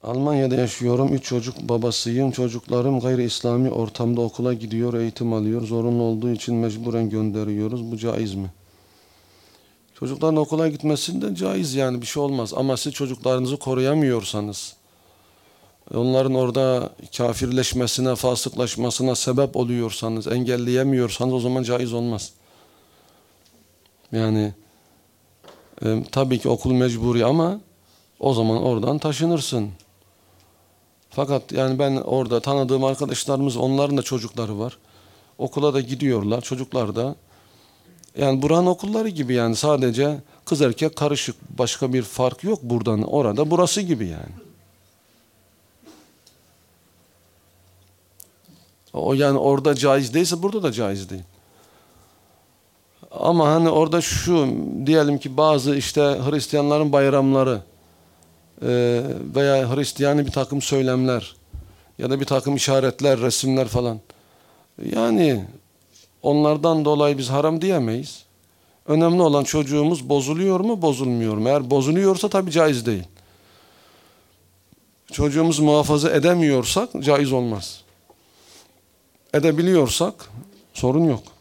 Almanya'da yaşıyorum. 3 çocuk babasıyım. Çocuklarım gayri İslami ortamda okula gidiyor, eğitim alıyor. Zorunlu olduğu için mecburen gönderiyoruz. Bu caiz mi? Çocukların okula gitmesinde caiz, yani bir şey olmaz. Ama siz çocuklarınızı koruyamıyorsanız, onların orada kafirleşmesine, fasıklaşmasına sebep oluyorsanız, engelleyemiyorsanız o zaman caiz olmaz. Yani tabii ki okul mecburi ama o zaman oradan taşınırsın. Fakat yani ben orada tanıdığım arkadaşlarımız, onların da çocukları var. Okula da gidiyorlar. Çocuklar da yani buranın okulları gibi, yani sadece kız erkek karışık. Başka bir fark yok buradan orada. Burası gibi yani. O yani orada caiz değilse burada da caiz değil. Ama hani orada şu diyelim ki bazı işte Hristiyanların bayramları veya Hristiyani bir takım söylemler ya da bir takım işaretler, resimler falan. Yani onlardan dolayı biz haram diyemeyiz. Önemli olan çocuğumuz bozuluyor mu, bozulmuyor mu? Eğer bozuluyorsa tabii caiz değil. Çocuğumuzu muhafaza edemiyorsak caiz olmaz. Edebiliyorsak sorun yok.